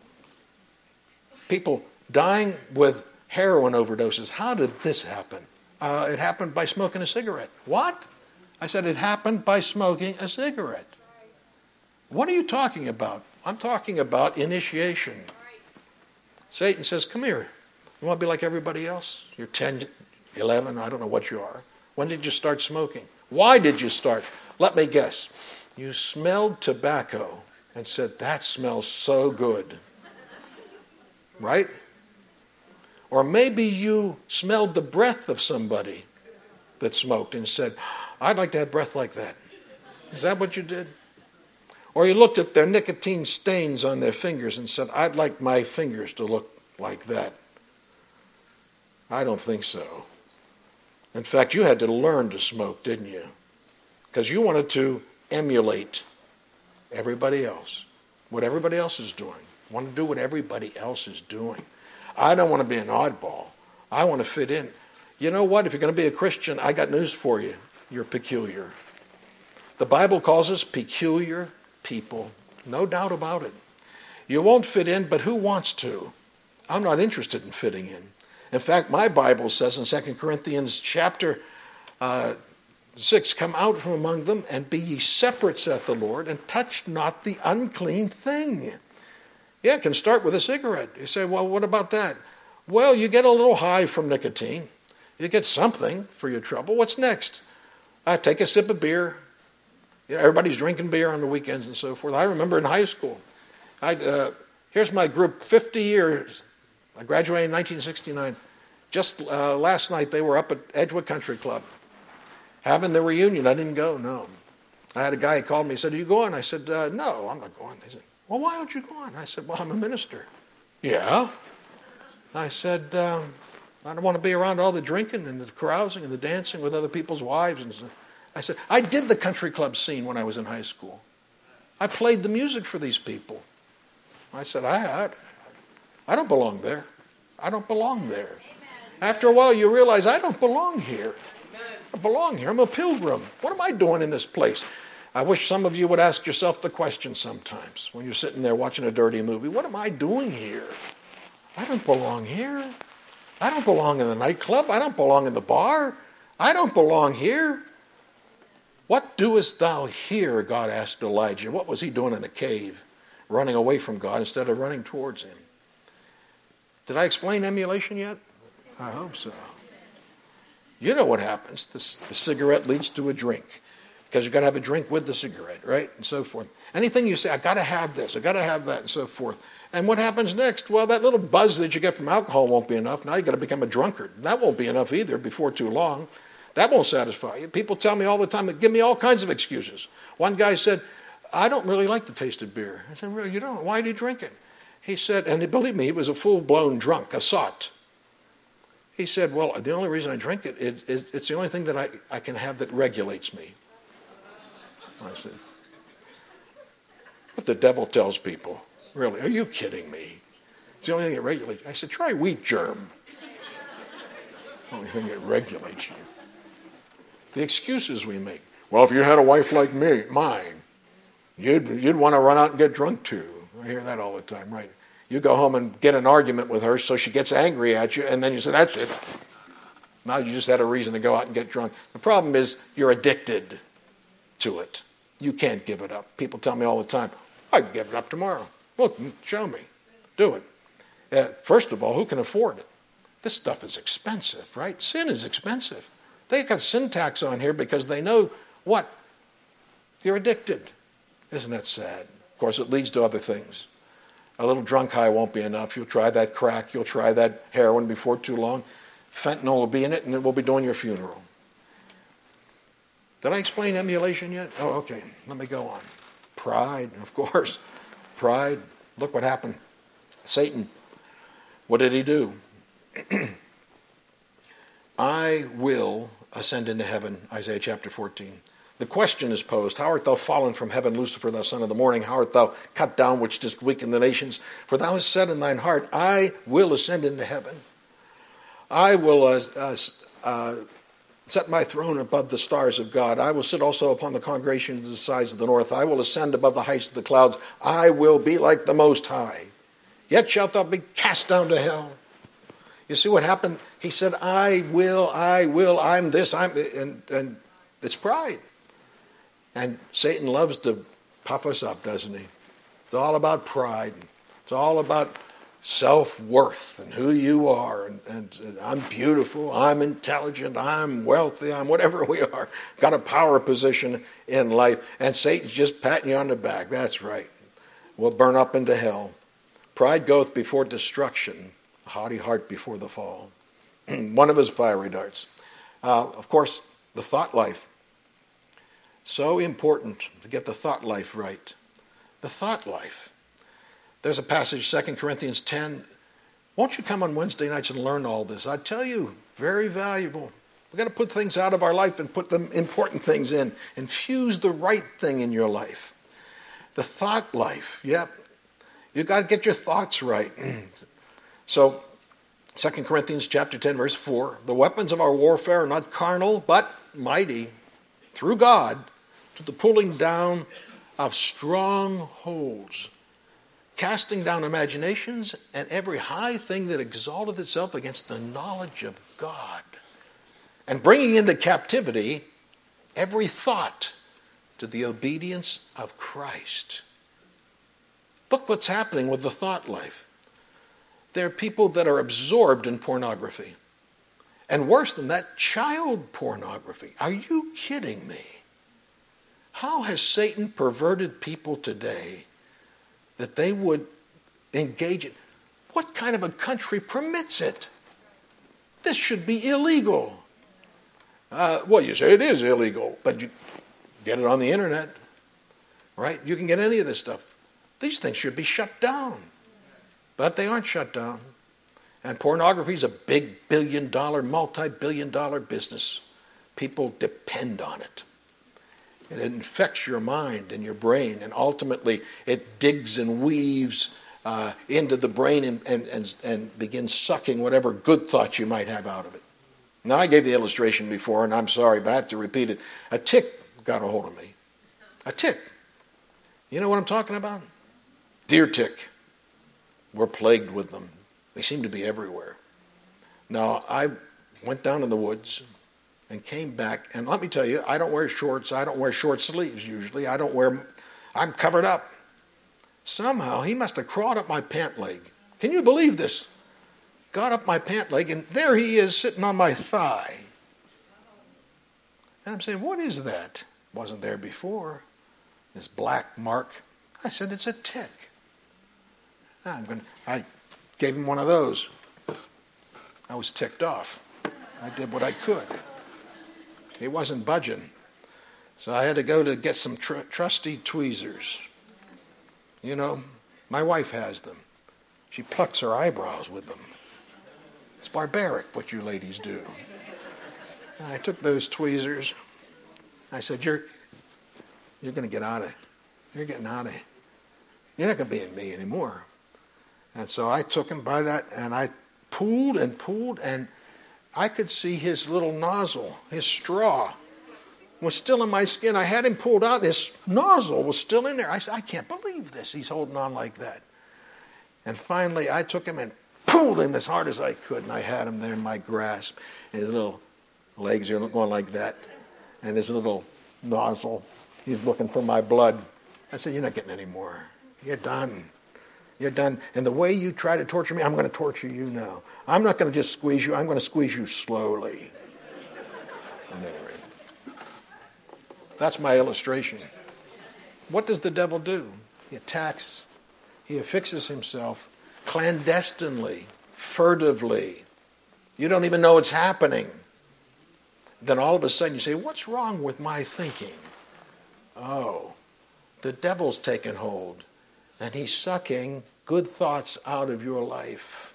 People dying with heroin overdoses. How did this happen? It happened by smoking a cigarette. What? I said it happened by smoking a cigarette. What are you talking about? I'm talking about initiation. Satan says, come here. You want to be like everybody else? You're 10, 11, I don't know what you are. When did you start smoking? Why did you start? Let me guess. You smelled tobacco and said, that smells so good. Right? Or maybe you smelled the breath of somebody that smoked and said, I'd like to have breath like that. Is that what you did? Or you looked at their nicotine stains on their fingers and said, I'd like my fingers to look like that. I don't think so. In fact, you had to learn to smoke, didn't you? Because you wanted to emulate everybody else, what everybody else is doing. I want to do what everybody else is doing. I don't want to be an oddball. I want to fit in. You know what? If you're going to be a Christian, I got news for you. You're peculiar. The Bible calls us peculiar people. No doubt about it. You won't fit in, but who wants to? I'm not interested in fitting in. In fact, my Bible says in 2 Corinthians chapter 6, come out from among them and be ye separate, saith the Lord, and touch not the unclean thing. Yeah, it can start with a cigarette. You say, well, what about that? Well, you get a little high from nicotine. You get something for your trouble. What's next? Take a sip of beer. You know, everybody's drinking beer on the weekends and so forth. I remember in high school, here's my group, 50 years. I graduated in 1969. Just last night, they were up at Edgewood Country Club having the reunion. I didn't go, no. I had a guy who called me and said, are you going? I said, no, I'm not going. He said, well, why aren't you going? I said, well, I'm a minister. Yeah? I said, I don't want to be around all the drinking and the carousing and the dancing with other people's wives. And so I said, I did the country club scene when I was in high school. I played the music for these people. I said, I don't belong there. I don't belong there. Amen. After a while, you realize I don't belong here. I belong here. I'm a pilgrim. What am I doing in this place? I wish some of you would ask yourself the question sometimes when you're sitting there watching a dirty movie. What am I doing here? I don't belong here. I don't belong in the nightclub. I don't belong in the bar. I don't belong here. What doest thou here? God asked Elijah. What was he doing in a cave, running away from God instead of running towards him? Did I explain emulation yet? I hope so. You know what happens. The cigarette leads to a drink because you've got to have a drink with the cigarette, right? And so forth. Anything you say, I got to have this, I got to have that, and so forth. And what happens next? Well, that little buzz that you get from alcohol won't be enough. Now you've got to become a drunkard. That won't be enough either before too long. That won't satisfy you. People tell me all the time, give me all kinds of excuses. One guy said, I don't really like the taste of beer. I said, really, you don't? Why do you drink it? He said, and believe me, he was a full-blown drunk, a sot. He said, well, the only reason I drink it is it's the only thing that I can have that regulates me. I said, what the devil tells people. Really, are you kidding me? It's the only thing that regulates you. I said, try wheat germ. The only thing that regulates you. The excuses we make. Well, if you had a wife like mine, you'd want to run out and get drunk too. I hear that all the time, right? You go home and get an argument with her so she gets angry at you, and then you say, that's it. Now you just had a reason to go out and get drunk. The problem is you're addicted to it. You can't give it up. People tell me all the time, I can give it up tomorrow. Look, show me. Do it. First of all, who can afford it? This stuff is expensive, right? Sin is expensive. They got sin tax on here because they know what? You're addicted. Isn't that sad? Of course, it leads to other things. A little drunk high won't be enough. You'll try that crack. You'll try that heroin before too long. Fentanyl will be in it, and it will be doing your funeral. Did I explain emulation yet? Oh, okay. Let me go on. Pride, of course. Pride. Look what happened. Satan. What did he do? I will ascend into heaven, Isaiah chapter 14. The question is posed, how art thou fallen from heaven, Lucifer, thou son of the morning? How art thou cut down, which didst weaken the nations? For thou hast said in thine heart, I will ascend into heaven. I will set my throne above the stars of God. I will sit also upon the congregation of the sides of the north. I will ascend above the heights of the clouds. I will be like the Most High. Yet shalt thou be cast down to hell. You see what happened? He said, I will, I'm this, and it's pride. And Satan loves to puff us up, doesn't he? It's all about pride. It's all about self-worth and who you are. And I'm beautiful, I'm intelligent, I'm wealthy, I'm whatever we are. Got a power position in life. And Satan's just patting you on the back. That's right. We'll burn up into hell. Pride goeth before destruction, a haughty heart before the fall. One of his fiery darts. Of course, the thought life. So important to get the thought life right. The thought life. There's a passage, 2 Corinthians 10. Won't you come on Wednesday nights and learn all this? I tell you, very valuable. We've got to put things out of our life and put the important things in. Infuse the right thing in your life. The thought life, yep. You've got to get your thoughts right. So, 2 Corinthians chapter 10, verse 4, the weapons of our warfare are not carnal, but mighty through God to the pulling down of strongholds, casting down imaginations and every high thing that exalteth itself against the knowledge of God, and bringing into captivity every thought to the obedience of Christ. Look what's happening with the thought life. There are people that are absorbed in pornography. And worse than that, child pornography. Are you kidding me? How has Satan perverted people today that they would engage in? What kind of a country permits it? This should be illegal. Well, you say it is illegal, but you get it on the internet, right? You can get any of this stuff. These things should be shut down. But they aren't shut down. And pornography is a big billion-dollar, multi-billion-dollar business. People depend on it. It infects your mind and your brain, and ultimately it digs and weaves into the brain and begins sucking whatever good thoughts you might have out of it. Now, I gave the illustration before, and I'm sorry, but I have to repeat it. A tick got a hold of me. A tick. You know what I'm talking about? Deer tick. We're plagued with them. They seem to be everywhere. Now, I went down in the woods and came back, and let me tell you, I don't wear shorts. I don't wear short sleeves usually. I'm covered up. Somehow, he must have crawled up my pant leg. Can you believe this? Got up my pant leg, and there he is sitting on my thigh. And I'm saying, what is that? Wasn't there before. This black mark. I said, it's a tick. I gave him one of those. I was ticked off. I did what I could. He wasn't budging. So I had to go to get some trusty tweezers. You know, my wife has them. She plucks her eyebrows with them. It's barbaric what you ladies do. And I took those tweezers. I said, you're going to get out of it. You're getting out of it. You're not going to be in me anymore. And so I took him by that, and I pulled, and I could see his little nozzle, his straw, was still in my skin. I had him pulled out, and his nozzle was still in there. I said, I can't believe this. He's holding on like that. And finally, I took him and pulled him as hard as I could, and I had him there in my grasp. And his little legs are going like that, and his little nozzle, he's looking for my blood. I said, you're not getting any more. You're done. You're done. And the way you try to torture me, I'm going to torture you now. I'm not going to just squeeze you. I'm going to squeeze you slowly. Anyway, that's my illustration. What does the devil do? He attacks. He affixes himself clandestinely, furtively. You don't even know it's happening. Then all of a sudden you say, what's wrong with my thinking? Oh, the devil's taken hold. And he's sucking good thoughts out of your life.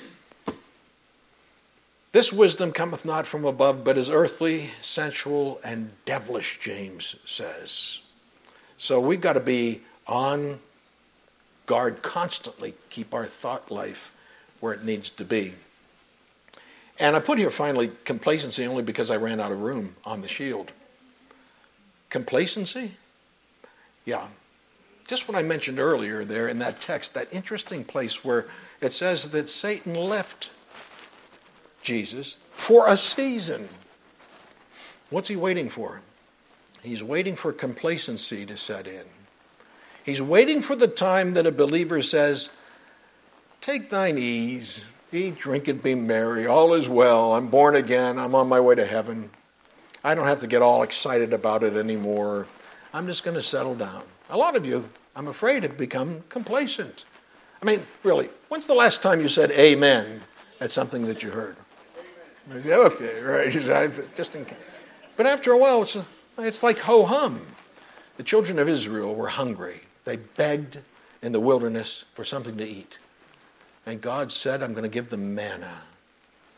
This wisdom cometh not from above, but is earthly, sensual, and devilish, James says. So we've got to be on guard constantly, keep our thought life where it needs to be. And I put here finally complacency only because I ran out of room on the shield. Complacency? Yeah. Just what I mentioned earlier there in that text, that interesting place where it says that Satan left Jesus for a season. What's he waiting for? He's waiting for complacency to set in. He's waiting for the time that a believer says, take thine ease, eat, drink, and be merry. All is well. I'm born again. I'm on my way to heaven. I don't have to get all excited about it anymore. I'm just going to settle down. A lot of you, I'm afraid, have become complacent. I mean, really, when's the last time you said amen at something that you heard? Amen. Okay, right. Just in case. But after a while, it's like ho-hum. The children of Israel were hungry. They begged in the wilderness for something to eat. And God said, I'm going to give them manna.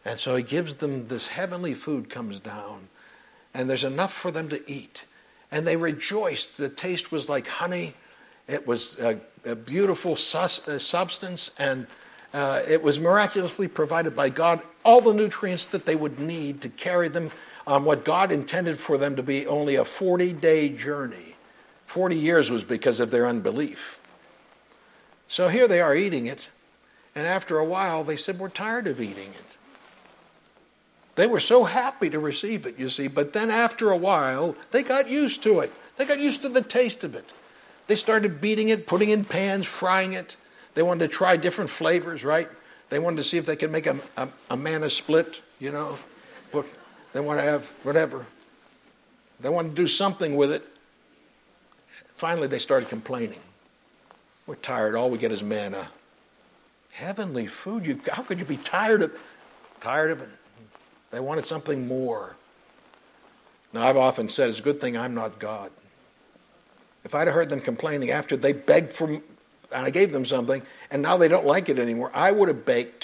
And so he gives them this heavenly food comes down, and there's enough for them to eat. And they rejoiced. The taste was like honey. It was a beautiful substance, and it was miraculously provided by God. All the nutrients that they would need to carry them on what God intended for them to be only a 40-day journey. 40 years was because of their unbelief. So here they are eating it, and after a while they said, we're tired of eating it. They were so happy to receive it, you see, but then after a while they got used to it. They got used to the taste of it. They started beating it, putting in pans, frying it. They wanted to try different flavors, right? They wanted to see if they could make a manna split, you know. They want to have whatever. They want to do something with it. Finally, they started complaining. We're tired. All we get is manna. Heavenly food. How could you be tired of it? They wanted something more. Now, I've often said it's a good thing I'm not God. If I'd have heard them complaining after they begged for, and I gave them something, and now they don't like it anymore, I would have baked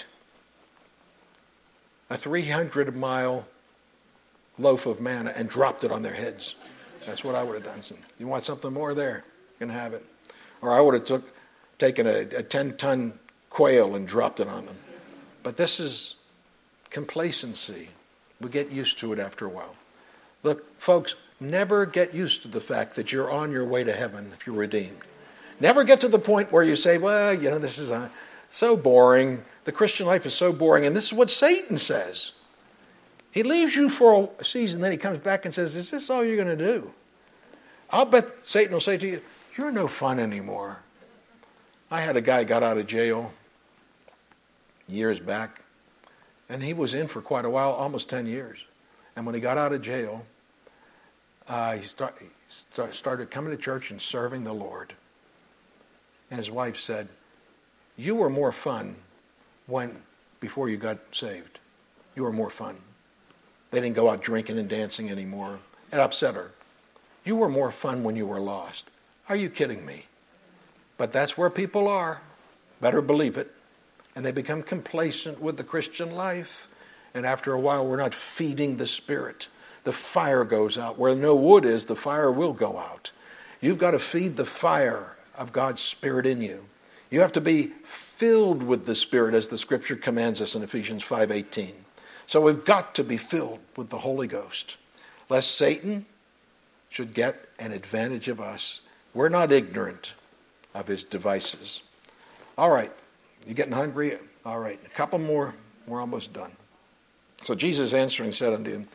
a 300-mile loaf of manna and dropped it on their heads. That's what I would have done. So, you want something more there? You can have it. Or I would have taken a 10-ton quail and dropped it on them. But this is complacency. We get used to it after a while. Look, folks, never get used to the fact that you're on your way to heaven if you're redeemed. Never get to the point where you say, well, you know, this is so boring. The Christian life is so boring. And this is what Satan says. He leaves you for a season, then he comes back and says, is this all you're going to do? I'll bet Satan will say to you, you're no fun anymore. I had a guy got out of jail years back, and he was in for quite a while, almost 10 years. And when he got out of jail, he started coming to church and serving the Lord. And his wife said, you were more fun before you got saved. You were more fun. They didn't go out drinking and dancing anymore. It upset her. You were more fun when you were lost. Are you kidding me? But that's where people are. Better believe it. And they become complacent with the Christian life. And after a while, we're not feeding the Spirit. The fire goes out. Where no wood is, the fire will go out. You've got to feed the fire of God's Spirit in you. You have to be filled with the Spirit, as the Scripture commands us in Ephesians 5:18. So we've got to be filled with the Holy Ghost, lest Satan should get an advantage of us. We're not ignorant of his devices. All right, you getting hungry? All right, a couple more. We're almost done. So Jesus answering said unto him,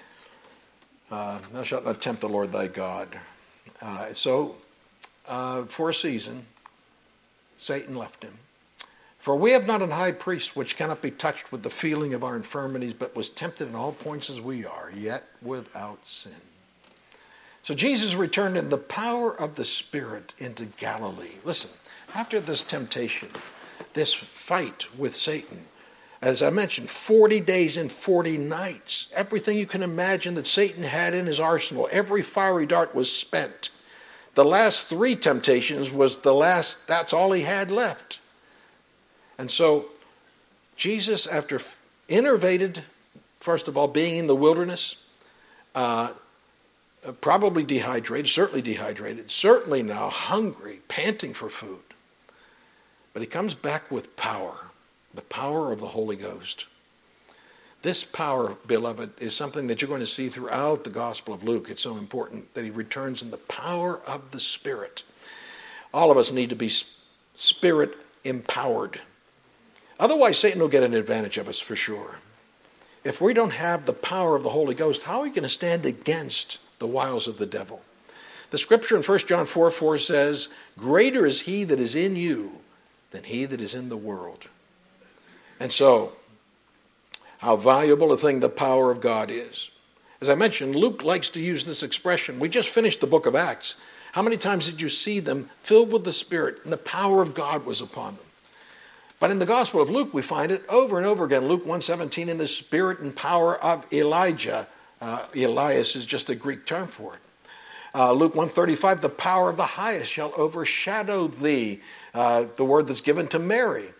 thou shalt not tempt the Lord thy God. So for a season, Satan left him. For we have not an high priest which cannot be touched with the feeling of our infirmities, but was tempted in all points as we are, yet without sin. So Jesus returned in the power of the Spirit into Galilee. Listen, after this temptation, this fight with Satan, as I mentioned, 40 days and 40 nights, everything you can imagine that Satan had in his arsenal, every fiery dart was spent. The last 3 temptations was that's all he had left. And so Jesus, after innervated, first of all, being in the wilderness, probably dehydrated, certainly now hungry, panting for food. But he comes back with power, the power of the Holy Ghost. This power, beloved, is something that you're going to see throughout the Gospel of Luke. It's so important that he returns in the power of the Spirit. All of us need to be Spirit empowered. Otherwise, Satan will get an advantage of us for sure. If we don't have the power of the Holy Ghost, how are we going to stand against the wiles of the devil? The scripture in 1 John 4:4 says, greater is he that is in you than he that is in the world. And so, how valuable a thing the power of God is. As I mentioned, Luke likes to use this expression. We just finished the book of Acts. How many times did you see them filled with the Spirit and the power of God was upon them? But in the Gospel of Luke, we find it over and over again. Luke 1:17, in the spirit and power of Elijah. Elias is just a Greek term for it. Luke 1:35, the power of the highest shall overshadow thee. The word that's given to Mary.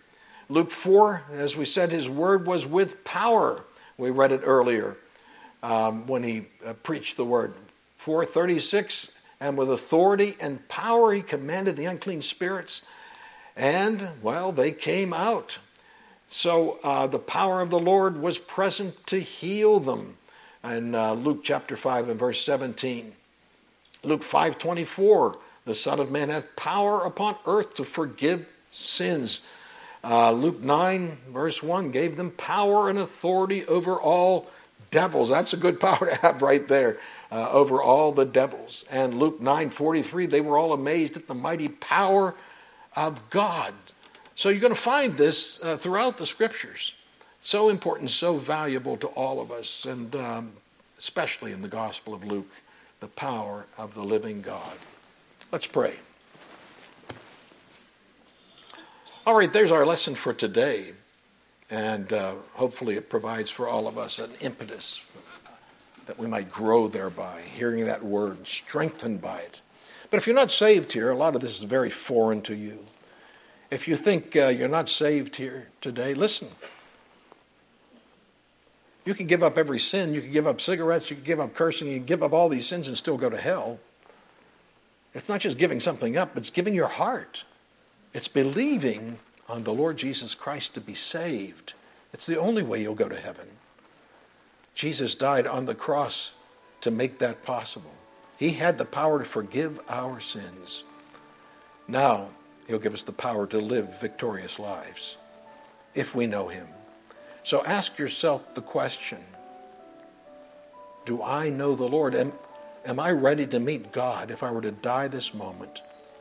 Luke 4, as we said, his word was with power. We read it earlier when he preached the word. 4:36, and with authority and power he commanded the unclean spirits, and, well, they came out. So the power of the Lord was present to heal them. In Luke chapter 5 and verse 17. Luke 5:24, the Son of Man hath power upon earth to forgive sins. Luke 9 verse 1 gave them power and authority over all devils. That's a good power to have right there, over all the devils. And Luke 9:43, they were all amazed at the mighty power of God. So you're going to find this throughout the Scriptures. So important, so valuable to all of us, and especially in the Gospel of Luke, the power of the living God. Let's pray. All right, there's our lesson for today, and hopefully it provides for all of us an impetus that we might grow thereby, hearing that word, strengthened by it. But if you're not saved here, a lot of this is very foreign to you. If you think you're not saved here today, listen. You can give up every sin. You can give up cigarettes. You can give up cursing. You can give up all these sins and still go to hell. It's not just giving something up. It's giving your heart. It's believing on the Lord Jesus Christ to be saved. It's the only way you'll go to heaven. Jesus died on the cross to make that possible. He had the power to forgive our sins. Now, he'll give us the power to live victorious lives if we know him. So ask yourself the question, do I know the Lord? Am I ready to meet God if I were to die this moment?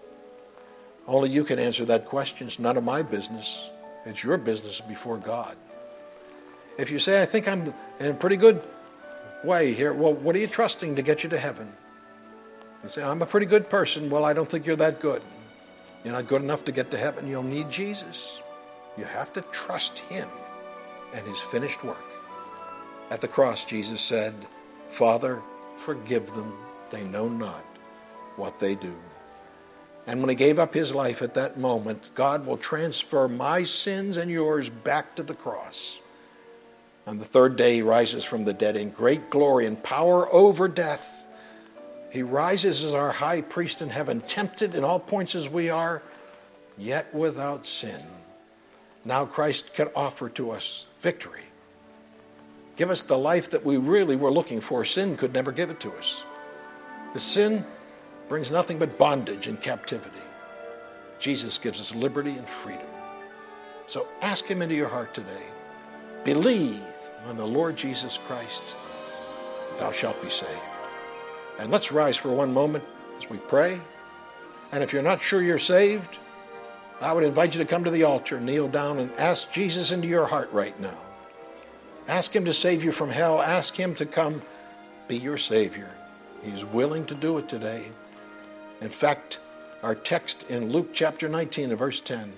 Only you can answer that question. It's none of my business. It's your business before God. If you say, I think I'm in a pretty good way here, well, what are you trusting to get you to heaven? You say, I'm a pretty good person. Well, I don't think you're that good. You're not good enough to get to heaven. You'll need Jesus. You have to trust him and his finished work. At the cross, Jesus said, Father, forgive them. They know not what they do. And when he gave up his life at that moment, God will transfer my sins and yours back to the cross. On the third day, he rises from the dead in great glory and power over death. He rises as our high priest in heaven, tempted in all points as we are, yet without sin. Now Christ can offer to us victory. Give us the life that we really were looking for. Sin could never give it to us. The sin brings nothing but bondage and captivity. Jesus gives us liberty and freedom. So ask him into your heart today. Believe on the Lord Jesus Christ. Thou shalt be saved. And let's rise for one moment as we pray. And if you're not sure you're saved, I would invite you to come to the altar, kneel down, and ask Jesus into your heart right now. Ask him to save you from hell. Ask him to come be your Savior. He's willing to do it today. In fact, our text in Luke chapter 19 and verse 10,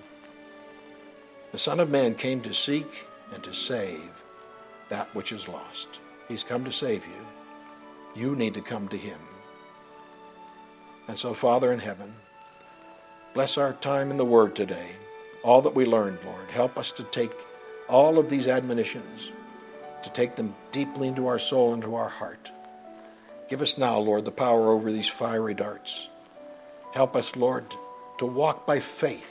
the Son of Man came to seek and to save that which is lost. He's come to save you. You need to come to him. And so, Father in heaven, bless our time in the Word today. All that we learned, Lord, help us to take all of these admonitions, to take them deeply into our soul, into our heart. Give us now, Lord, the power over these fiery darts. Help us, Lord, to walk by faith.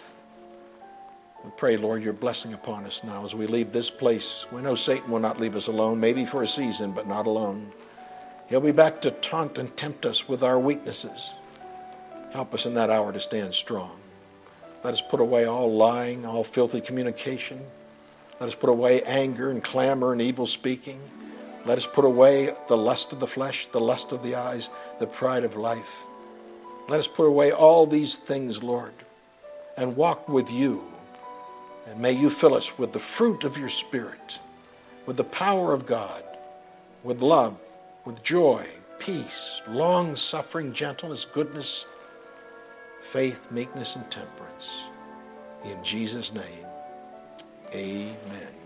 We pray, Lord, your blessing upon us now as we leave this place. We know Satan will not leave us alone, maybe for a season, but not alone. He'll be back to taunt and tempt us with our weaknesses. Help us in that hour to stand strong. Let us put away all lying, all filthy communication. Let us put away anger and clamor and evil speaking. Let us put away the lust of the flesh, the lust of the eyes, the pride of life. Let us put away all these things, Lord, and walk with you. And may you fill us with the fruit of your Spirit, with the power of God, with love, with joy, peace, long-suffering, gentleness, goodness, faith, meekness, and temperance. In Jesus' name, amen.